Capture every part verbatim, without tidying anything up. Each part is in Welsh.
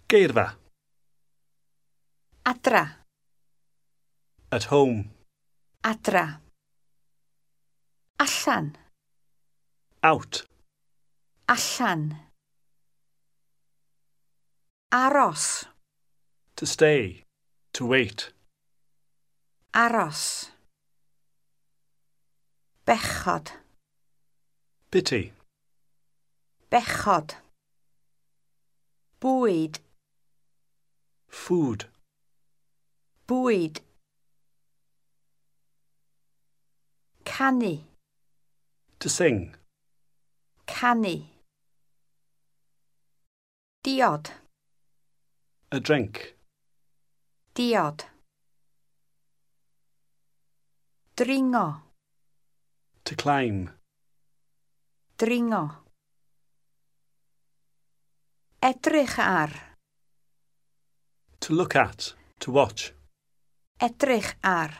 Geirfa. Adra. At home. Adra. Allan. Out. Allan. Aros. To stay. To wait. Aros. Bechod. Pity. Bechod. Bwyd. Food. Bwyd. Canu. To sing. Canu. Diod. A drink. Diod. Dringo. To climb. Dringo. Edrych ar. To look at. To watch. Edrych ar.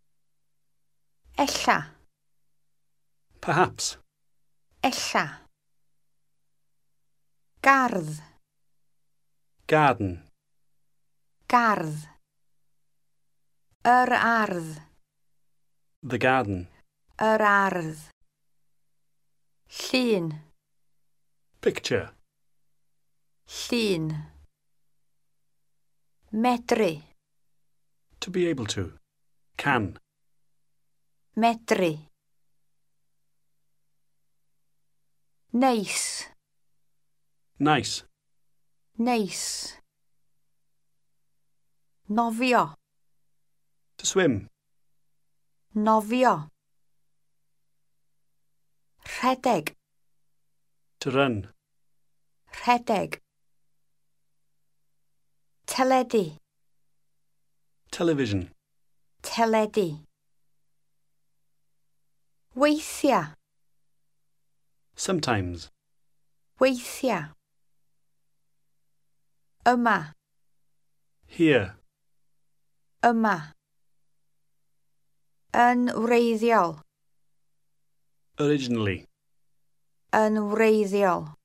Ella. Perhaps. Ella. Gardd. Garden. Gardd. Yr ardd. The garden. Yr ardd. Llun. Picture. Llun. Medru. To be able to. Can. Medru. Neis. Nice. Neis. Nofio. To swim. Nofio. Rhedeg. To run. Rhedeg. Teledu. Television. Teledu. Weithia. Sometimes. Weithia. Yma. Here. Yma. Yn wreiddiol. Originally. Yn wreiddiol.